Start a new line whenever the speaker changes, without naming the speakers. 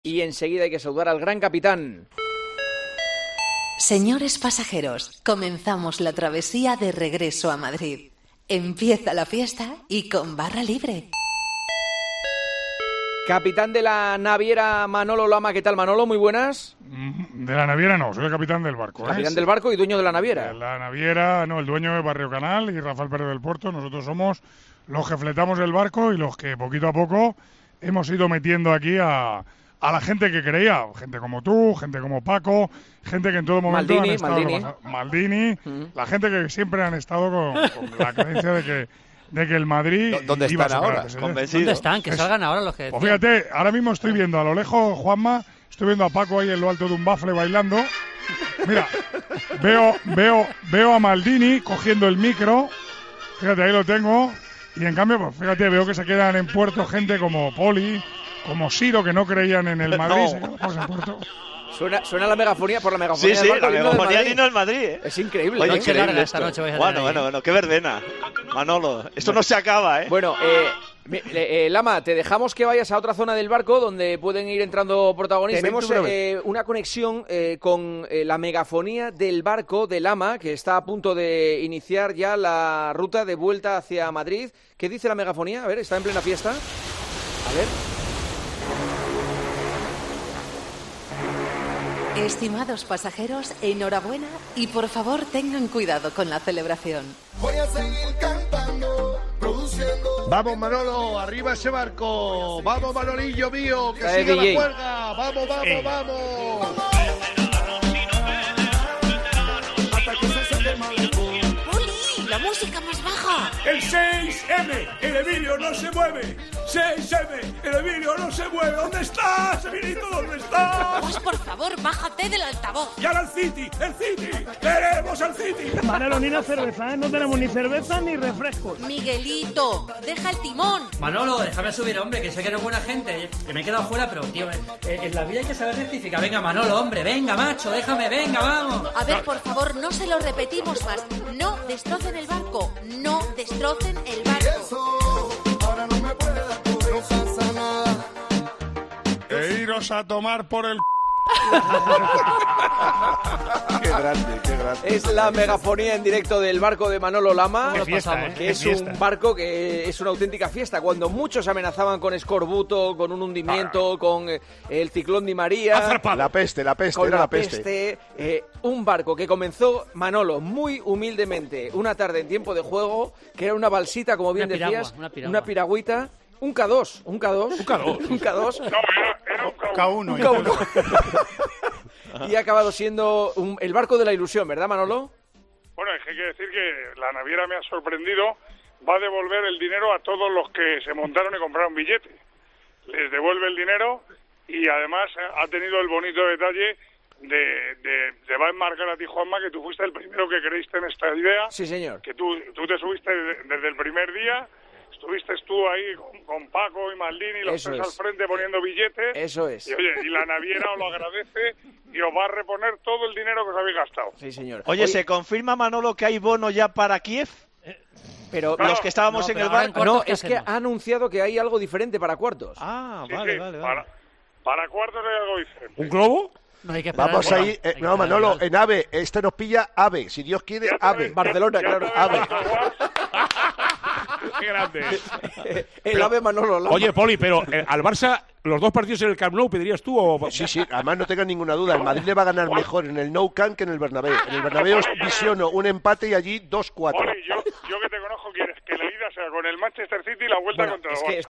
Y enseguida hay que saludar al gran capitán.
Señores pasajeros, comenzamos la travesía de regreso a Madrid. Empieza la fiesta y con barra libre.
Capitán de la naviera Manolo Lama, ¿qué tal, Manolo? Muy buenas.
De la naviera no, soy el capitán del barco.
Capitán del barco y dueño de la naviera.
De la naviera, no, el dueño es Barrio Canal y Rafael Pérez del Puerto. Nosotros somos los que fletamos el barco y los que poquito a poco hemos ido metiendo aquí a la gente que creía, gente como tú, gente como Paco, gente que en todo momento han estado Maldini, la gente que siempre han estado con la creencia de que el Madrid
¿Dónde
iba
están
a
ahora?
¿Dónde están? Que salgan ahora los que...
Pues fíjate, ahora mismo estoy viendo a lo lejos, Juanma, estoy viendo a Paco ahí en lo alto de un bafle bailando. Mira, veo a Maldini cogiendo el micro, fíjate, ahí lo tengo, y en cambio, pues fíjate, veo que se quedan en Puerto gente como Poli, como Siro, que no creían en el Madrid, se quedan en Puerto.
Suena la megafonía por la megafonía.
Sí, la megafonía vino al Madrid, ¿eh?
Es increíble.
Oye,
Noche larga esta noche vais a tener ahí.
Bueno, qué verbena. Manolo, esto no se acaba, ¿eh?
Bueno, Lama, te dejamos que vayas a otra zona del barco donde pueden ir entrando protagonistas. Tenemos una conexión con la megafonía del barco de Lama, que está a punto de iniciar ya la ruta de vuelta hacia Madrid. ¿Qué dice la megafonía? A ver, está en plena fiesta. A ver.
Estimados pasajeros, enhorabuena y por favor tengan cuidado con la celebración.
Voy a seguir cantando, produciendo.
Vamos, Manolo, arriba ese barco. Vamos, Manolillo mío, que
Trae
siga
DJ.
la cuerda. Vamos, vamos.
Hasta que se seque el malecón.
¡Poli! ¡La música más baja!
El 6M, el Emilio no se mueve. 6M, el Emilio no se mueve. ¿Dónde estás, Emilito? ¿Dónde estás?
Pues por favor, bájate del altavoz.
Y ahora el City. Queremos al City.
Manolo, ni una cerveza, ¿eh? No tenemos ni cerveza ni refrescos.
Miguelito, deja el timón.
Manolo, déjame subir, hombre, que sé que eres buena gente, que me he quedado fuera, pero, tío, en la vida hay que saber rectificar. Venga, Manolo, hombre, venga, macho, déjame, venga, vamos.
A ver, por favor, no se lo repetimos más. No destrocen el barco. No destrocen el barco.
Ahora no me puede dar por no pasa nada.
E iros a tomar por el...
Qué grande.
Es la megafonía en directo del barco de Manolo Lama,
Qué fiesta,
que es un barco que es una auténtica fiesta. Cuando muchos amenazaban con escorbuto, con un hundimiento, con el ciclón Di María,
La peste,
con
era
la
la peste.
un barco que comenzó, Manolo, muy humildemente, una tarde en tiempo de juego, que era una balsita, como bien decías, una piragüita, un K2.
Un K2.
No,
era un K1.
Y ha acabado siendo el barco de la ilusión, ¿verdad, Manolo?
Bueno, es que hay que decir que la naviera me ha sorprendido. Va a devolver el dinero a todos los que se montaron y compraron billete. Les devuelve el dinero y además ha tenido el bonito detalle de va a enmarcar a ti, Juanma, que tú fuiste el primero que creíste en esta idea.
Sí, señor.
Que tú te subiste desde el primer día. Estuviste tú ahí con Paco y Maldini, los tres al frente poniendo billetes.
Eso es.
Y oye, y la naviera os lo agradece y os va a reponer todo el dinero que os habéis gastado.
Sí, señor.
Oye, ¿se confirma, Manolo, que hay bono ya para Kiev?
Pero
Los que estábamos en el barco.
No, es que ha anunciado que hay algo diferente para cuartos.
Ah,
Sí,
vale.
Para cuartos hay algo diferente.
¿Un globo?
No hay que esperar.
Vamos ahí. No, Manolo, en AVE. Este nos pilla AVE. Si Dios quiere, AVE.
Barcelona, claro.
AVE.
Qué grande.
El ave Manolo Lama.
Oye, Poli, pero al Barça, los dos partidos en el Camp Nou, ¿pedirías tú o...?
Sí, además no tengan ninguna duda. El Madrid le va a ganar mejor en el Nou Camp que en el Bernabéu. En el Bernabéu visiono un empate y allí 2-4.
Oye, yo que te conozco, quieres que la ida sea con el Manchester City y la vuelta contra el Barça.